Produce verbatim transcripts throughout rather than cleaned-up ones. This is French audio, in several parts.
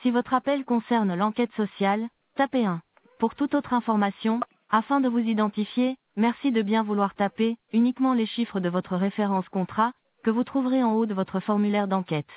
Si votre appel concerne l'enquête sociale, tapez un. Pour toute autre information, afin de vous identifier, merci de bien vouloir taper uniquement les chiffres de votre référence contrat, que vous trouverez en haut de votre formulaire d'enquête.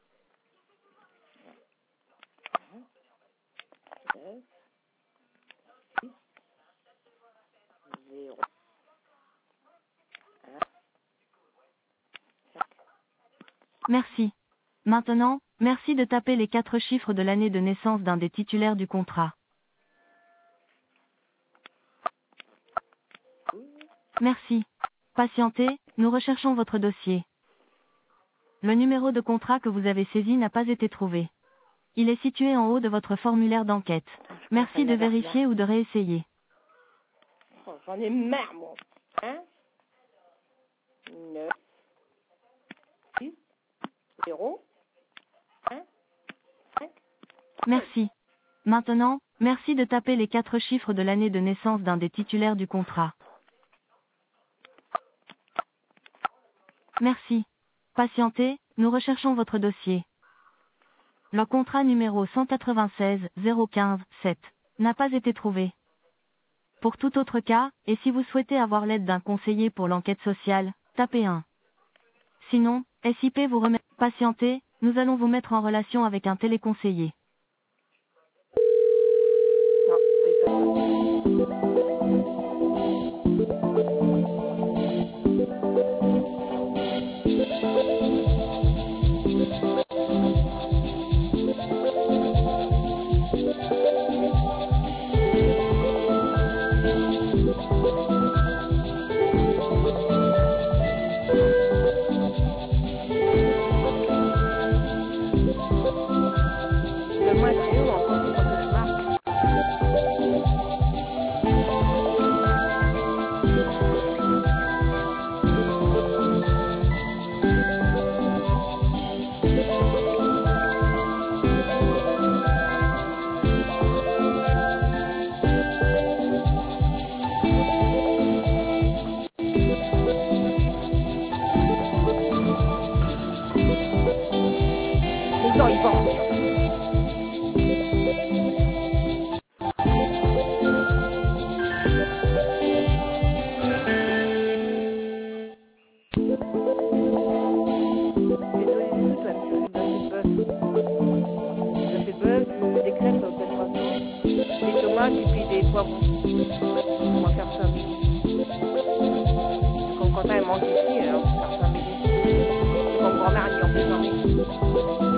Merci. Maintenant, merci de taper les quatre chiffres de l'année de naissance d'un des titulaires du contrat. Merci. Patientez, nous recherchons votre dossier. Le numéro de contrat que vous avez saisi n'a pas été trouvé. Il est situé en haut de votre formulaire d'enquête. Merci de vérifier ou de réessayer. Oh, j'en ai marre, moi. un, neuf, six, zéro, un, cinq. Merci. Maintenant, merci de taper les quatre chiffres de l'année de naissance d'un des titulaires du contrat. Merci. Patientez, nous recherchons votre dossier. Le contrat numéro cent quatre-vingt-seize zéro quinze sept n'a pas été trouvé. Pour tout autre cas, et si vous souhaitez avoir l'aide d'un conseiller pour l'enquête sociale, tapez un. Sinon, S I P vous remet. Patientez, nous allons vous mettre en relation avec un téléconseiller. Non, c'est pas ça. Le mois de juin, encore, c'est pas que je marque. Les gens, ils pensent. Des crêpes au bel poisson, des tomates et puis des poivrons. On va faire ça. Comme quand elle mange ici, alors on va faire ça midi. Comme grand-mère a dit en plaisanterie.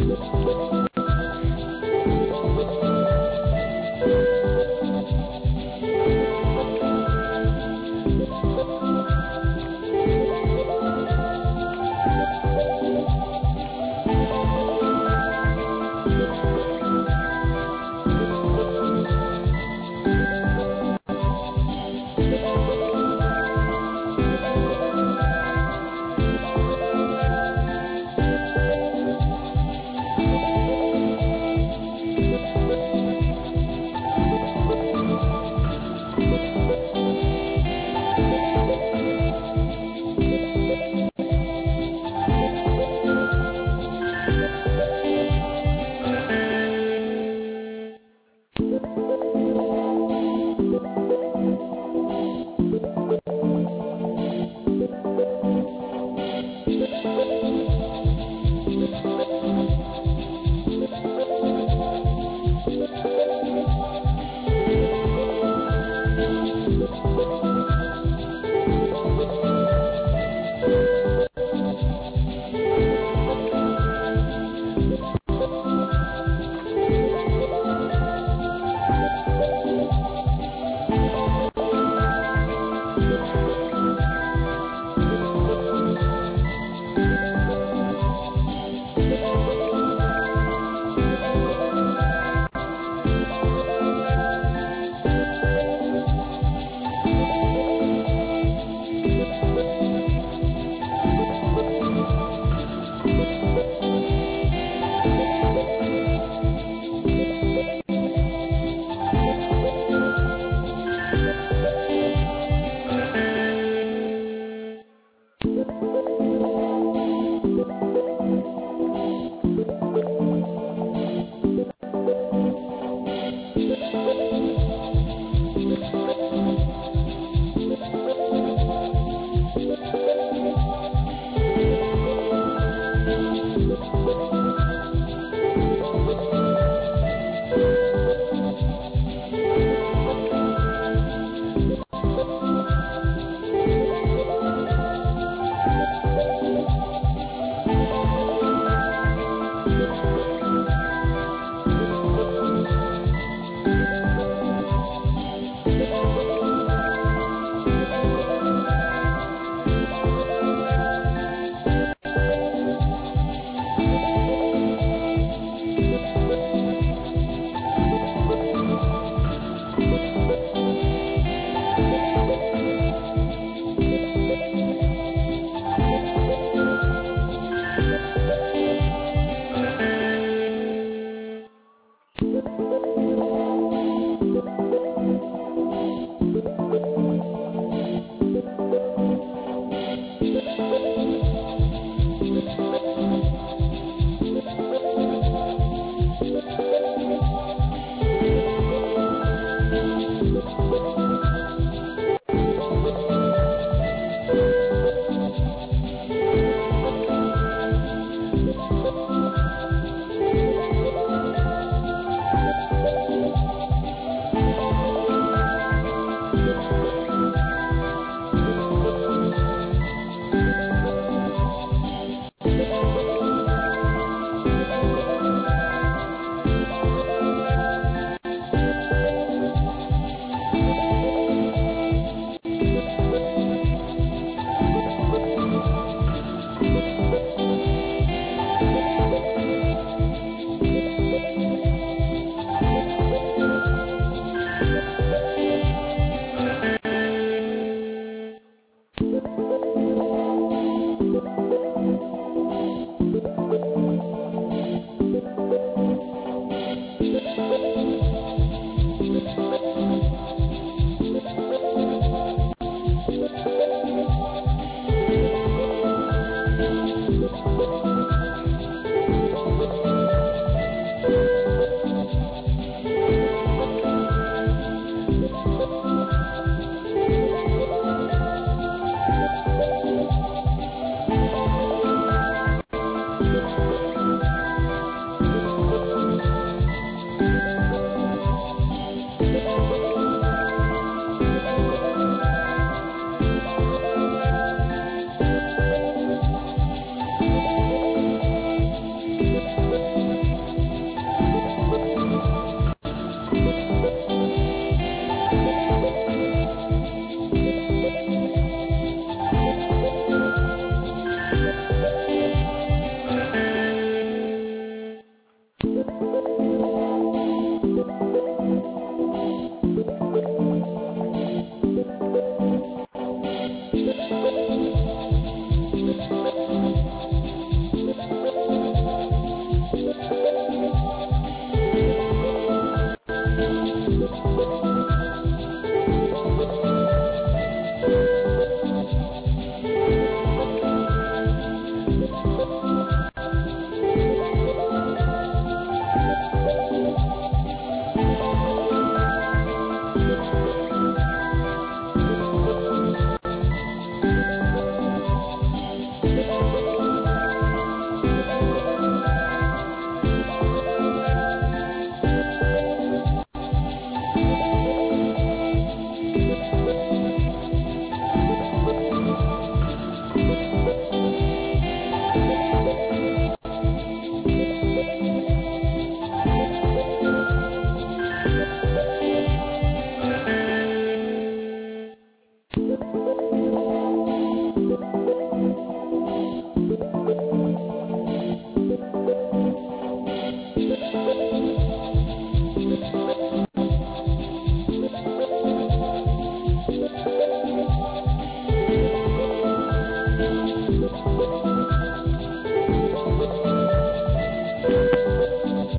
Thank you.